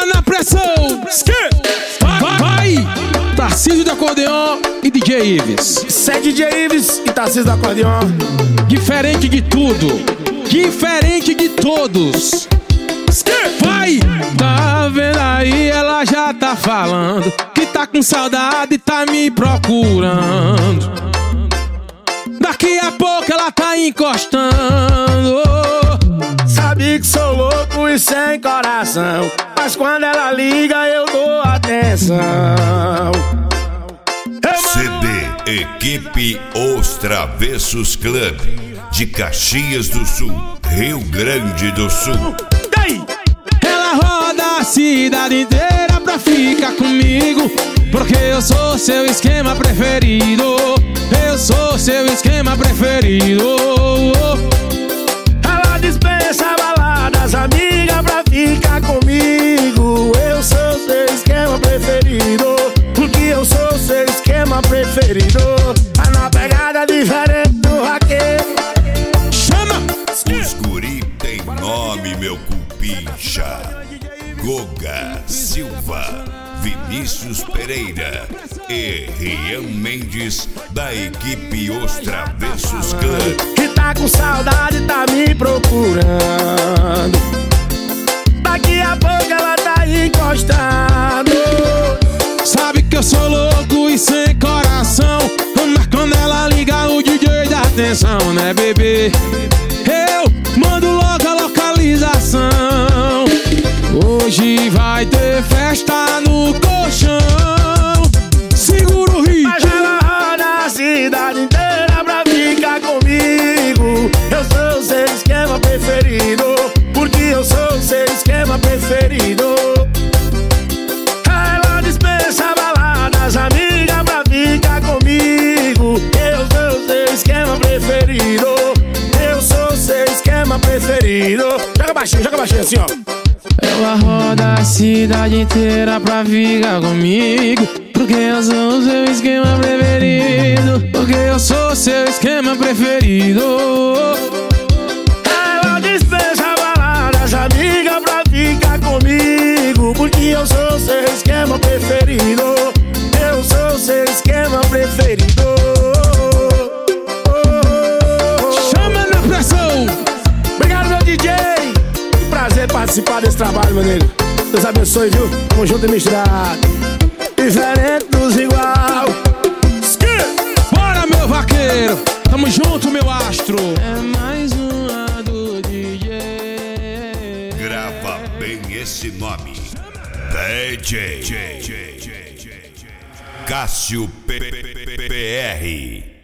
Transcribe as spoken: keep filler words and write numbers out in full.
Chama na pressão. Vai, vai. Tarcísio do acordeon e D J Ives. Isso é D J Ives e Tarcísio do acordeon. Diferente de tudo, diferente de todos. Vai! Tá vendo aí, ela já tá falando que tá com saudade e tá me procurando. Daqui a pouco ela tá encostando. Sabe que sou louco e sem coração, mas quando ela liga eu dou atenção. C D Equipe Os Travessos Club de Caxias do Sul, Rio Grande do Sul. Ela roda a cidade inteira pra ficar comigo, porque eu sou seu esquema preferido. Eu sou seu esquema preferido. Ela dispensa baladas, amiga, pra ficar comigo. Eu sou seu esquema preferido, porque eu sou seu esquema preferido. Tá na pegada diferente do raqueiro. Chama! Os guri tem nome, meu cupincha. Goga Silva, Vinícius Pereira e Rian Mendes, da equipe Os Travessos Club. Que tá com saudade, tá me procurando. Daqui a pouco ela tá encostando. Sabe que eu sou louco e sem coração, mas quando ela liga o D J dá atenção, né, bebê? Eu mando logo a localização. Hoje vai ter festa no colchão. Segura o ritmo. Mas ela roda a cidade inteira pra ficar comigo. Eu sou o seu esquema preferido, porque eu sou o seu esquema preferido. Ela dispensa baladas, amiga, pra ficar comigo. Eu sou o seu esquema preferido. Eu sou o seu esquema preferido. Joga baixinho, joga baixinho assim, ó. Ela roda a cidade inteira pra ficar comigo, porque eu sou o seu esquema preferido. Porque eu sou o seu esquema preferido. Ela dispensa baladas, amiga, pra ficar comigo, porque eu sou o seu esquema preferido. Eu sou o seu esquema preferido. Chama na pressão. Obrigado, meu D J. Que prazer participar desse trabalho, meu nego. Deus abençoe, viu? Tamo junto e misturado. Diferente dos igual. Bora, meu vaqueiro. Tamo junto, meu astro. É mais uma do D J. Grava bem esse nome: D J Cássio P R.